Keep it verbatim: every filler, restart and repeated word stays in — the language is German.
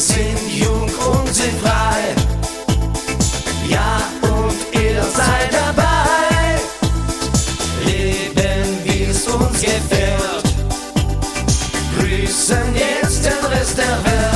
sind jung und sind frei. Ja, und ihr seid dabei. Leben, wie es uns gefällt. Grüßen jetzt den Rest der Welt.